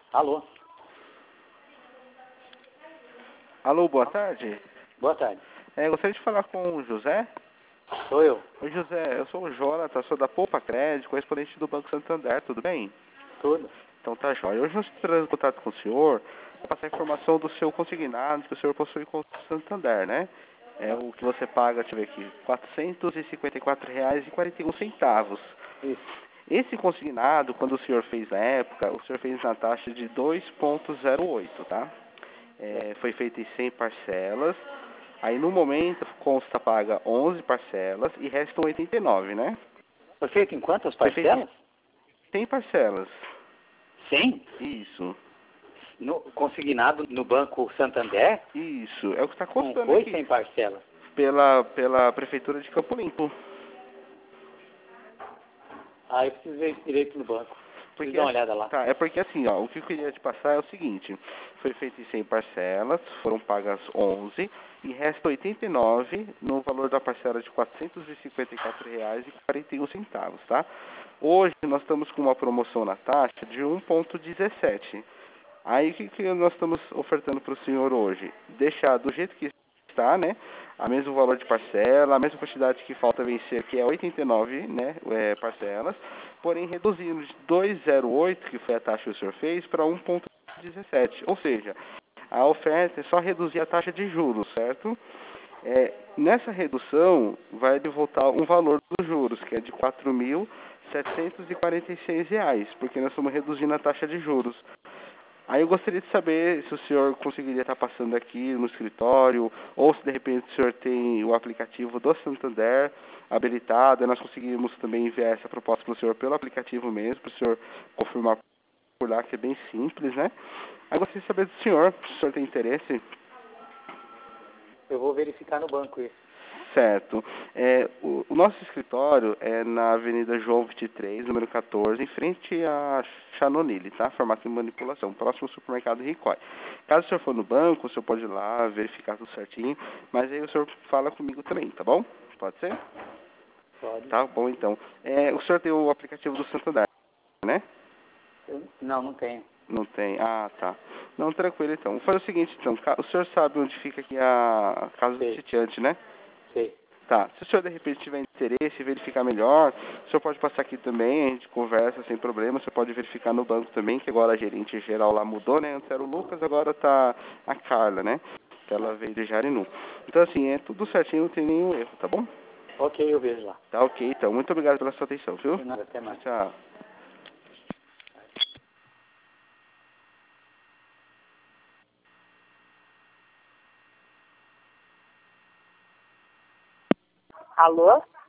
Alô? Alô, boa tarde. Boa tarde. Gostaria de falar com o José. Sou eu. Oi, José, eu sou o Jonathan, sou da Poupa Crédito, correspondente do Banco Santander, tudo bem? Tudo. Então tá jóia. Hoje nós entramos em contato com o senhor para passar a informação do seu consignado que o senhor possui com o Santander, né? É o que você paga, deixa eu ver aqui, R$ 454,41. Isso. Esse consignado, quando o senhor fez na época, o senhor fez na taxa de 2,08, tá? Foi feito em 100 parcelas. Aí no momento consta paga 11 parcelas e restam 89, né? Foi feito em quantas Foi feito em parcelas? 100 parcelas. 100? Isso. Consignado no Banco Santander? Isso. É o que está Não constando foi aqui 100 parcelas. pela Prefeitura de Campo Limpo. Ah, eu preciso ir direito no banco. Preciso Porque, dar uma olhada lá. tá, é porque assim, ó, o que eu queria te passar é o seguinte, foi feito em 100 parcelas, foram pagas 11 e resta 89 no valor da parcela de R$ 454,41, tá? Hoje nós estamos com uma promoção na taxa de 1,17. Aí o que nós estamos ofertando para o senhor hoje? Deixar do jeito que está, né? A mesmo valor de parcela, a mesma quantidade que falta vencer, que é 89, né? Parcelas, porém reduzindo de 2,08, que foi a taxa que o senhor fez, para 1,17. Ou seja, a oferta é só reduzir a taxa de juros, certo? Nessa redução, vai voltar um valor dos juros, que é de R$ 4.746, porque nós estamos reduzindo a taxa de juros. Aí eu gostaria de saber se o senhor conseguiria estar passando aqui no escritório, ou se de repente o senhor tem o aplicativo do Santander habilitado, e nós conseguimos também enviar essa proposta para o senhor pelo aplicativo mesmo, para o senhor confirmar por lá, que é bem simples, né? Aí eu gostaria de saber do senhor, se o senhor tem interesse. Eu vou verificar no banco isso. Certo. O nosso escritório é na Avenida João 23, número 14, em frente a Chanonille, tá? Formato de manipulação, próximo ao supermercado Ricói. Caso o senhor for no banco, o senhor pode ir lá verificar tudo certinho, mas aí o senhor fala comigo também, tá bom? Pode ser? Pode. Tá bom, então. O senhor tem o aplicativo do Santander, né? Não tenho. Não tem? Ah, tá. Não, tranquilo, então. Vou fazer o seguinte, então. O senhor sabe onde fica aqui a casa do Sei. sitiante, né? Sei. Tá, se o senhor de repente tiver interesse em verificar melhor, o senhor pode passar aqui também, a gente conversa sem problema, o senhor pode verificar no banco também, que agora a gerente geral lá mudou, né? Antes era o Lucas, agora tá a Carla, né? Que ela veio de Jarinu. Então assim, é tudo certinho, não tem nenhum erro, tá bom? Ok, eu vejo lá. Tá ok, então. Muito obrigado pela sua atenção, viu? De nada, até mais. Tchau. Alô?